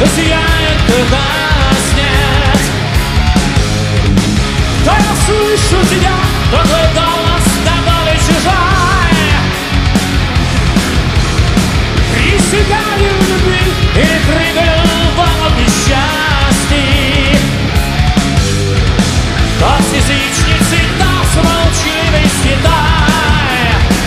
сияет гаснет. То я слышу тебя, то твой голос до боли чужой. Присягаю любви и прыгаю в омут несчастий. То с язычницей, то с молчаливой святой.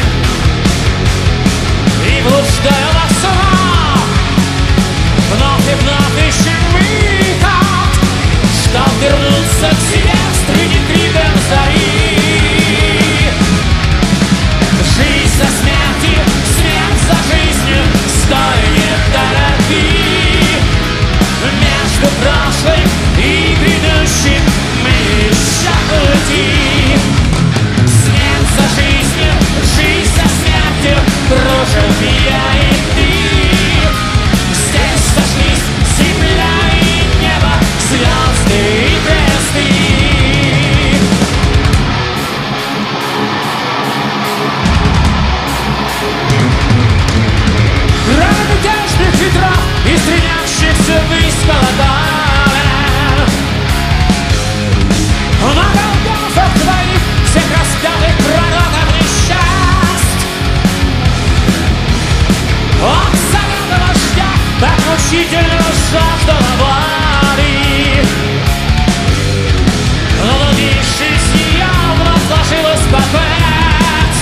И блуждаю во снах, вновь и вновь ищем выход, чтоб вернуться к себе среди криков зари. Жизнь за смертью, смерть за жизнью, стой, не торопи. Между прошлым и грядущим мы ищем пути. Смерть за жизнью, жизнь за смертью, кружим я и ты. Здесь сошлись земля и небо, звезды и кресты. Град мятежных ветров и стремящихся ввысь колоколен. На голгофах твоих всех распятых пророков несчастья. От солянного вождя так мучительно жаждала боли. Но нудившись, явно сложилась побед.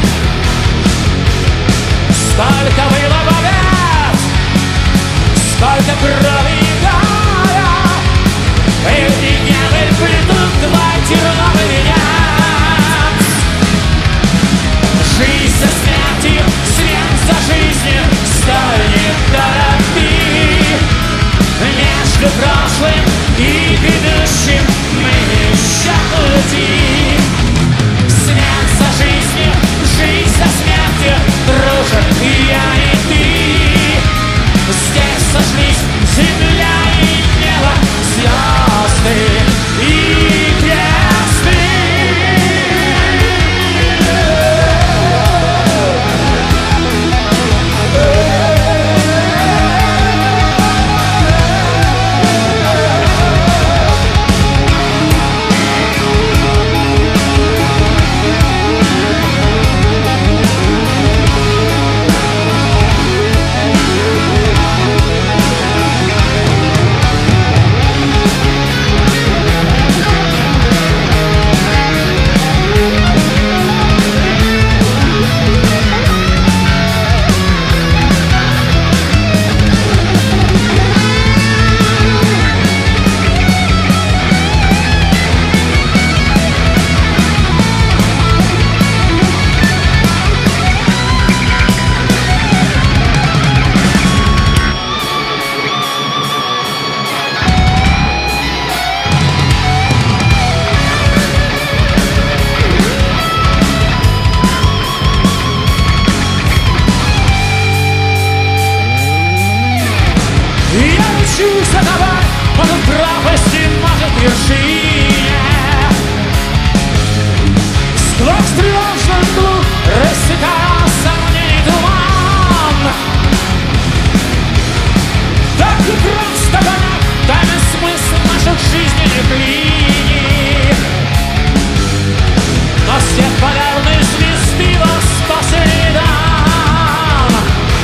Сколько было побед, сколько крови и горя, и гневы плетут твой терновый венец. Жизнь за смертью, смерть за жизнью, стой, не торопи. Между прошлым и грядущим мы ищем пути. Смерть за жизнью, жизнь за смертью, дружим я и ты. Здесь сошлись земля и небо, звезды и кресты. За тобой, может, пропасти, может, вершине. Сквозь тревожную мглу рассекая сомнений туман. Так не просто понять тайный смысл наших жизненных линий. Но свет полярной звезды вас по следам,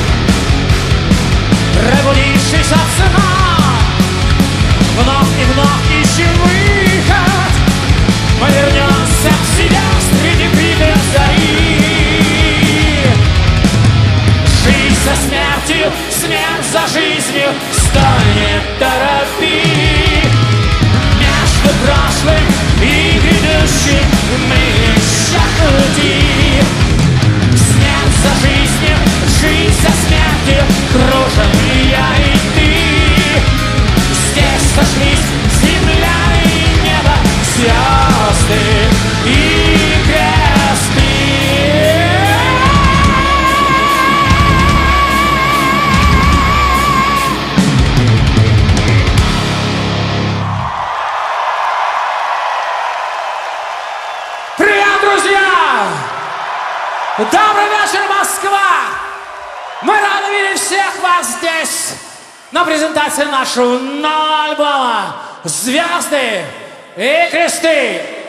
пробудившись от сна, вновь и вновь ищем выход. Мы вернемся к себе среди криков зари. Жизнь за смертью, смерть за жизнью, стой, не торопи. Между прошлым и грядущим мы ищем пути. Смерть за жизнью, жизнь за смертью, кружим я и ты. Здесь сошлись земля и небо, звезды и кресты. Привет, друзья! Добрый вечер, Москва! Мы рады видеть всех вас здесь, на презентацию нашего нового альбома «Звезды и кресты».